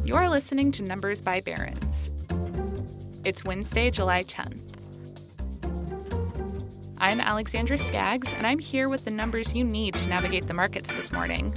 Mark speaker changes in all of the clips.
Speaker 1: You're listening to Numbers by Barron's. It's Wednesday, July 10th. I'm Alexandra Skaggs, and I'm here with the numbers you need to navigate the markets this morning.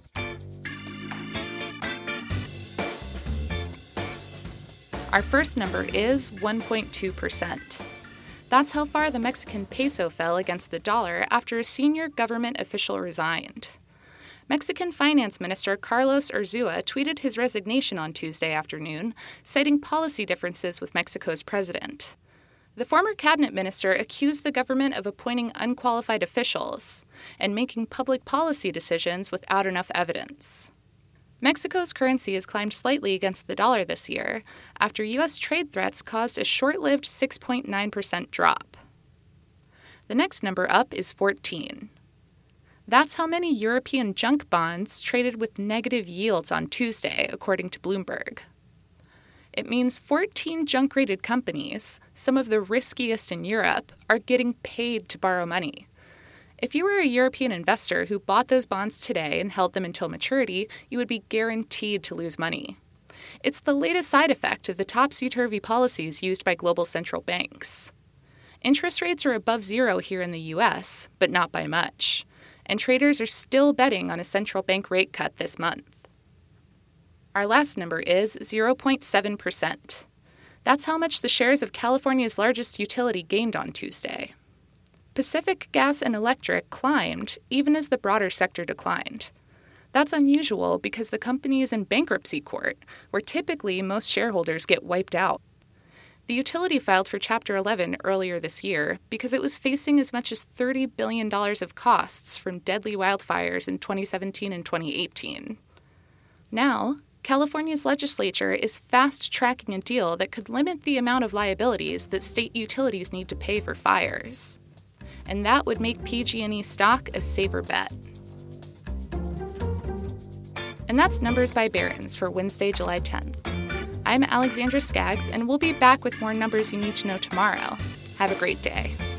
Speaker 1: Our first number is 1.2%. That's how far the Mexican peso fell against the dollar after a senior government official resigned. Mexican Finance Minister Carlos Urzúa tweeted his resignation on Tuesday afternoon, citing policy differences with Mexico's president. The former cabinet minister accused the government of appointing unqualified officials and making public policy decisions without enough evidence. Mexico's currency has climbed slightly against the dollar this year after U.S. trade threats caused a short-lived 6.9% drop. The next number up is 14. That's how many European junk bonds traded with negative yields on Tuesday, according to Bloomberg. It means 14 junk-rated companies, some of the riskiest in Europe, are getting paid to borrow money. If you were a European investor who bought those bonds today and held them until maturity, you would be guaranteed to lose money. It's the latest side effect of the topsy-turvy policies used by global central banks. Interest rates are above zero here in the U.S., but not by much. And traders are still betting on a central bank rate cut this month. Our last number is 0.7%. That's how much the shares of California's largest utility gained on Tuesday. Pacific Gas and Electric climbed even as the broader sector declined. That's unusual because the company is in bankruptcy court, where typically most shareholders get wiped out. The utility filed for Chapter 11 earlier this year because it was facing as much as $30 billion of costs from deadly wildfires in 2017 and 2018. Now, California's legislature is fast-tracking a deal that could limit the amount of liabilities that state utilities need to pay for fires. And that would make PG&E stock a safer bet. And that's Numbers by Barron's for Wednesday, July 10th. I'm Alexandra Skaggs, and we'll be back with more numbers you need to know tomorrow. Have a great day.